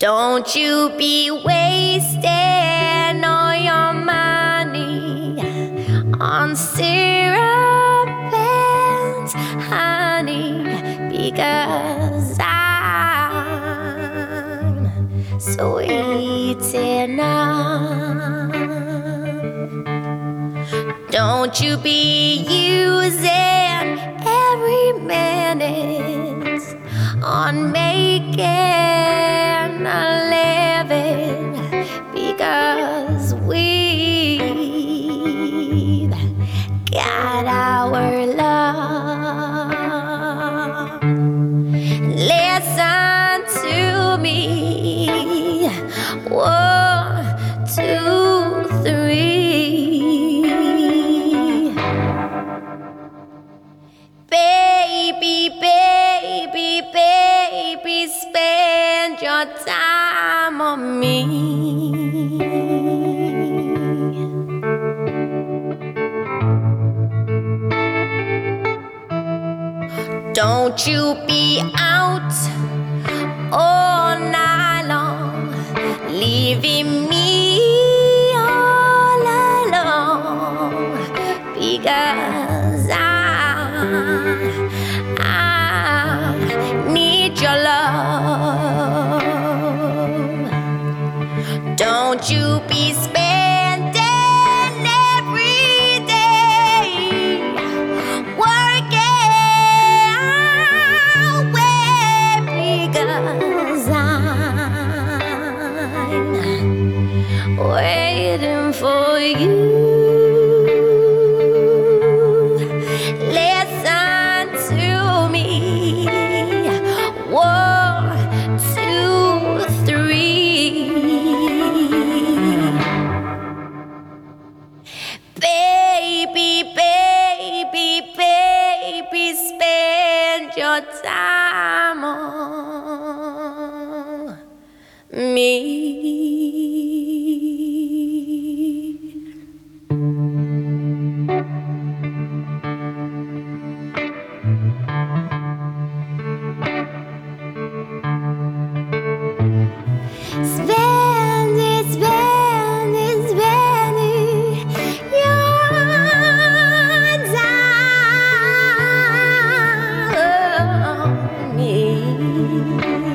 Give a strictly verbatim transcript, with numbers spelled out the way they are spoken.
Don't you be wasting all your money on syrup and honey, because I'm sweet enough. Don't you be using every minute on making a living, because we've got our love. Listen to me. One, two, three. Baby, baby, baby, spend your time on me. Don't you be out all night long, leaving me all alone, because I, I need your love. Don't you be spending every day working away, because I'm waiting for you. Listen to me. One, two, three. Baby, baby, baby, spend your time on me. Spend it, spend it, spend it, your time on me.